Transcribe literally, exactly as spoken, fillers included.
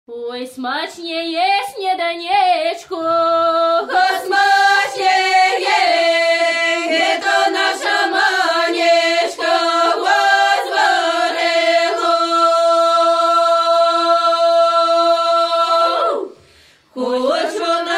Ой, смачніє сніданечко, Смачніє, то наша манечка возварила. Хоч вона